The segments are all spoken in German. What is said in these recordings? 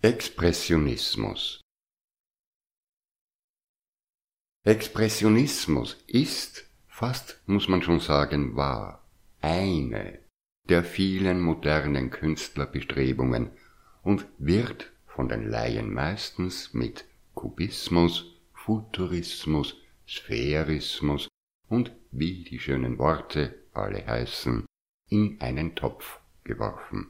Expressionismus. Expressionismus ist, fast muss man schon sagen, war eine der vielen modernen Künstlerbestrebungen und wird von den Laien meistens mit Kubismus, Futurismus, Sphärismus und wie die schönen Worte alle heißen, in einen Topf geworfen.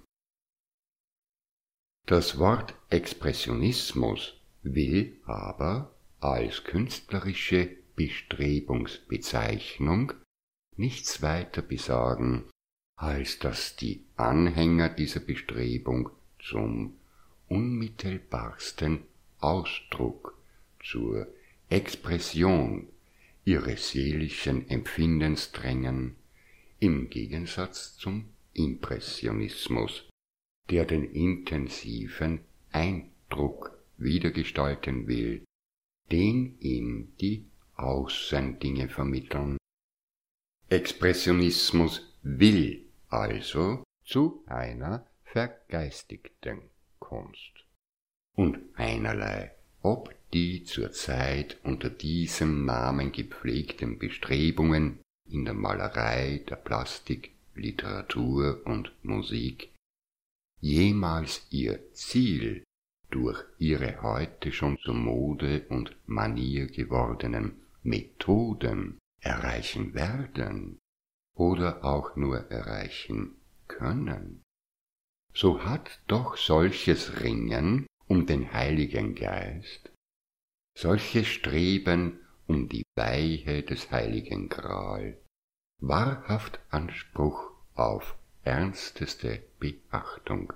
Das Wort Expressionismus will aber als künstlerische Bestrebungsbezeichnung nichts weiter besagen, als dass die Anhänger dieser Bestrebung zum unmittelbarsten Ausdruck, zur Expression ihres seelischen Empfindens drängen, im Gegensatz zum Impressionismus, der den intensiven Eindruck wiedergestalten will, den ihm die Außendinge vermitteln. Expressionismus will also zu einer vergeistigten Kunst. Und einerlei, ob die zurzeit unter diesem Namen gepflegten Bestrebungen in der Malerei, der Plastik, Literatur und Musik jemals ihr Ziel durch ihre heute schon zur Mode und Manier gewordenen Methoden erreichen werden oder auch nur erreichen können, so hat doch solches Ringen um den Heiligen Geist, solches Streben um die Weihe des Heiligen Gral wahrhaft Anspruch auf ernsteste Beachtung.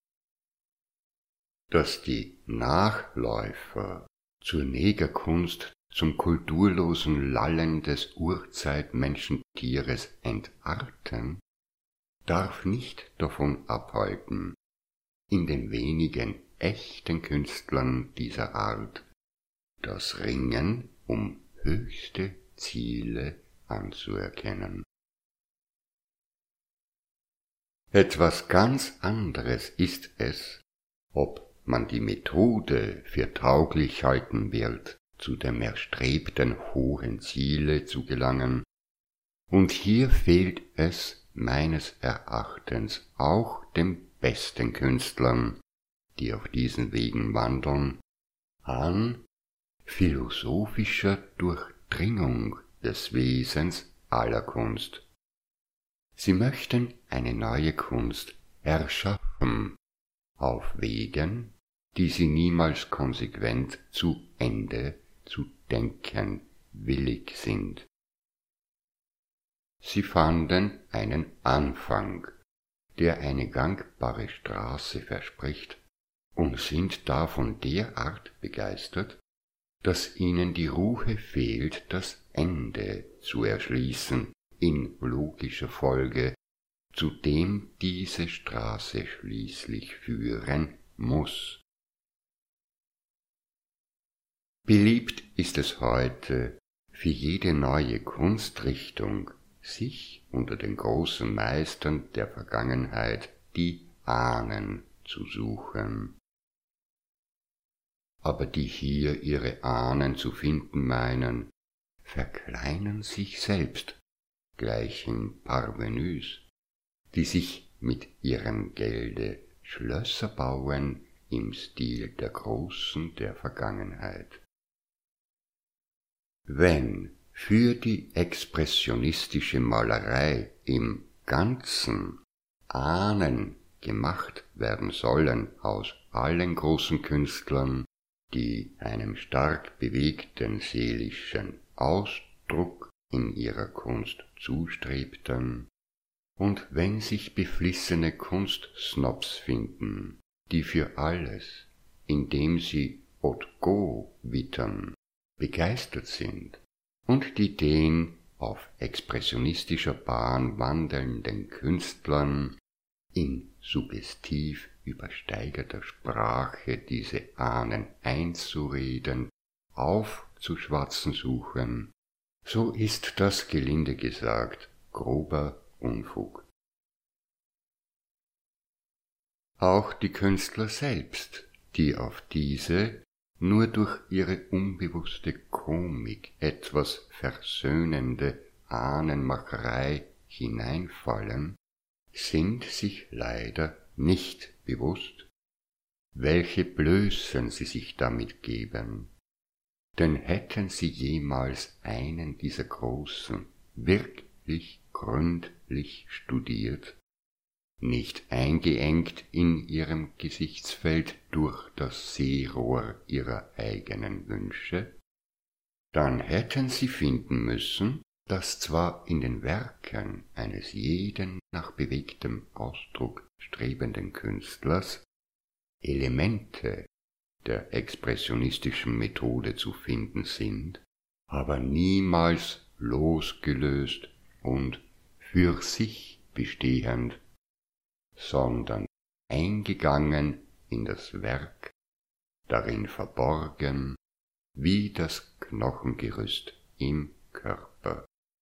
Dass die Nachläufer zur Negerkunst zum kulturlosen Lallen des Urzeitmenschentieres entarten, darf nicht davon abhalten, in den wenigen echten Künstlern dieser Art das Ringen um höchste Ziele anzuerkennen. Etwas ganz anderes ist es, ob man die Methode für tauglich halten wird, zu dem erstrebten hohen Ziele zu gelangen, und hier fehlt es meines Erachtens auch den besten Künstlern, die auf diesen Wegen wandeln, an philosophischer Durchdringung des Wesens aller Kunst. Sie möchten eine neue Kunst erschaffen, auf Wegen, die sie niemals konsequent zu Ende zu denken willig sind. Sie fanden einen Anfang, der eine gangbare Straße verspricht, und sind davon derart begeistert, dass ihnen die Ruhe fehlt, das Ende zu erschließen, in logischer Folge, zu dem diese Straße schließlich führen muss. Beliebt ist es heute, für jede neue Kunstrichtung sich unter den großen Meistern der Vergangenheit die Ahnen zu suchen. Aber die hier ihre Ahnen zu finden meinen, verkleinern sich selbst, gleichen Parvenus, die sich mit ihrem Gelde Schlösser bauen im Stil der Großen der Vergangenheit. Wenn für die expressionistische Malerei im Ganzen Ahnen gemacht werden sollen aus allen großen Künstlern, die einem stark bewegten seelischen Ausdruck in ihrer Kunst zustrebten, und wenn sich beflissene Kunstsnobs finden, die für alles, indem sie haute go wittern, begeistert sind, und die den auf expressionistischer Bahn wandelnden Künstlern in suggestiv übersteigerter Sprache diese Ahnen einzureden, aufzuschwatzen suchen, so ist das gelinde gesagt grober Unfug. Auch die Künstler selbst, die auf diese nur durch ihre unbewusste Komik etwas versöhnende Ahnenmacherei hineinfallen, sind sich leider nicht bewusst, welche Blößen sie sich damit geben. Denn hätten sie jemals einen dieser großen, wirklich gründlich studiert, nicht eingeengt in ihrem Gesichtsfeld durch das Sehrohr ihrer eigenen Wünsche, dann hätten sie finden müssen, dass zwar in den Werken eines jeden nach bewegtem Ausdruck strebenden Künstlers Elemente der expressionistischen Methode zu finden sind, aber niemals losgelöst und für sich bestehend, sondern eingegangen in das Werk, darin verborgen wie das Knochengerüst im Körper.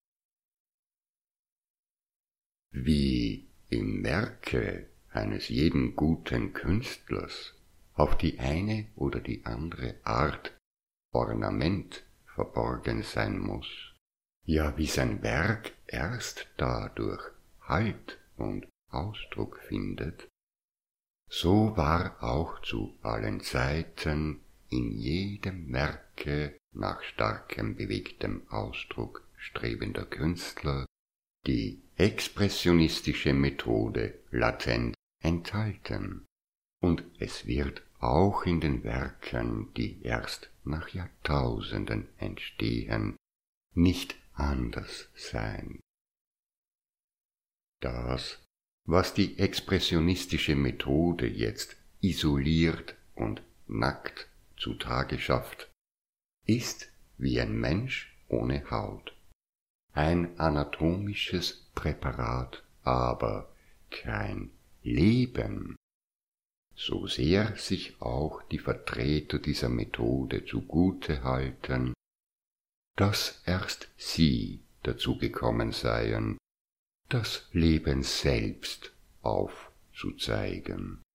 Wie im Werke eines jeden guten Künstlers auf die eine oder die andere Art Ornament verborgen sein muß, ja wie sein Werk erst dadurch Halt und Ausdruck findet, so war auch zu allen Zeiten in jedem Werke nach starkem bewegtem Ausdruck strebender Künstler die expressionistische Methode latent enthalten, und es wird auch in den Werken, die erst nach Jahrtausenden entstehen, nicht anders sein. Das, was die expressionistische Methode jetzt isoliert und nackt zutage schafft, ist wie ein Mensch ohne Haut, ein anatomisches Präparat, aber kein Leben, so sehr sich auch die Vertreter dieser Methode zugute halten, dass erst sie dazu gekommen seien, das Leben selbst aufzuzeigen.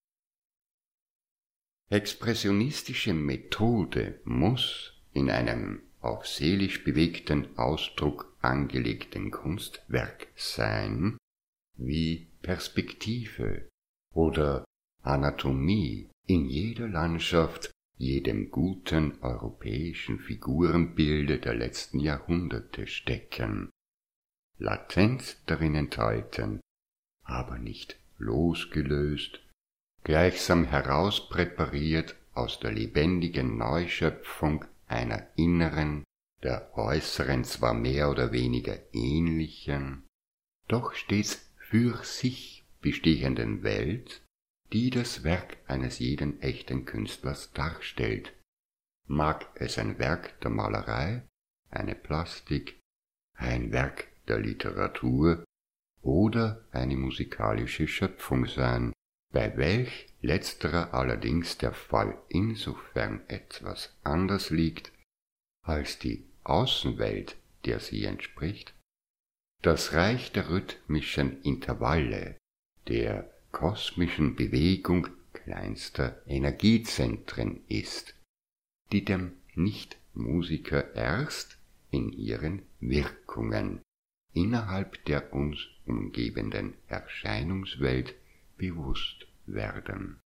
Expressionistische Methode muß in einem auf seelisch bewegten Ausdruck angelegten Kunstwerk sein, wie Perspektive oder Anatomie in jeder Landschaft, jedem guten europäischen Figurenbilde der letzten Jahrhunderte stecken, latent darin enthalten, aber nicht losgelöst, gleichsam herauspräpariert aus der lebendigen Neuschöpfung einer inneren, der äußeren zwar mehr oder weniger ähnlichen, doch stets für sich bestehenden Welt, die das Werk eines jeden echten Künstlers darstellt, mag es ein Werk der Malerei, eine Plastik, ein Werk der Literatur oder eine musikalische Schöpfung sein, bei welch letzterer allerdings der Fall insofern etwas anders liegt, als die Außenwelt, der sie entspricht, das Reich der rhythmischen Intervalle, der kosmischen Bewegung kleinster Energiezentren ist, die dem Nichtmusiker erst in ihren Wirkungen innerhalb der uns umgebenden Erscheinungswelt bewusst werden.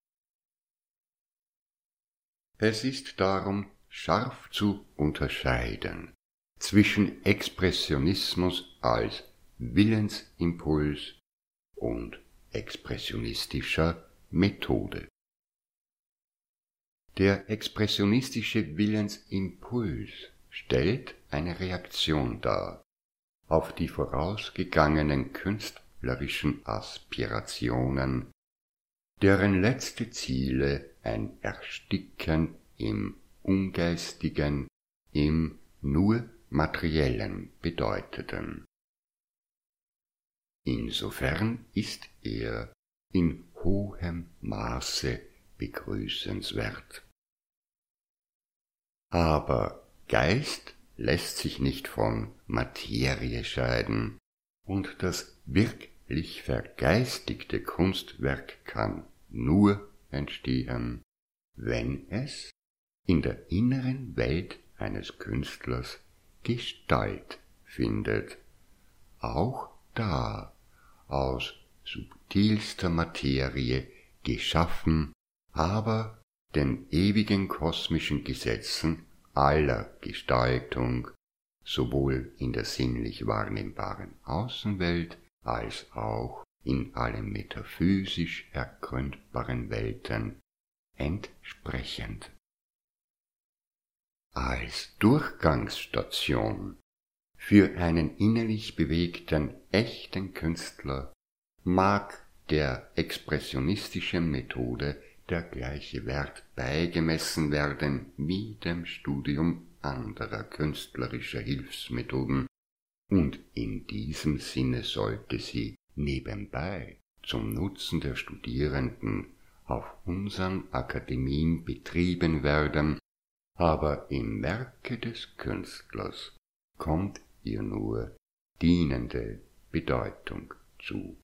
Es ist darum scharf zu unterscheiden zwischen Expressionismus als Willensimpuls und expressionistischer Methode. Der expressionistische Willensimpuls stellt eine Reaktion dar auf die vorausgegangenen künstlerischen Aspirationen, deren letzte Ziele ein Ersticken im Ungeistigen, im nur Materiellen bedeuteten. Insofern ist er in hohem Maße begrüßenswert. Aber Geist lässt sich nicht von Materie scheiden, und das wirklich vergeistigte Kunstwerk kann nur entstehen, wenn es in der inneren Welt eines Künstlers Gestalt findet, auch da aus subtilster Materie geschaffen, aber den ewigen kosmischen Gesetzen aller Gestaltung, sowohl in der sinnlich wahrnehmbaren Außenwelt als auch in allen metaphysisch ergründbaren Welten entsprechend. Als Durchgangsstation für einen innerlich bewegten, echten Künstler mag der expressionistischen Methode der gleiche Wert beigemessen werden wie dem Studium anderer künstlerischer Hilfsmethoden, und in diesem Sinne sollte sie nebenbei zum Nutzen der Studierenden auf unseren Akademien betrieben werden, aber im Werke des Künstlers kommt ihr nur dienende Bedeutung zu.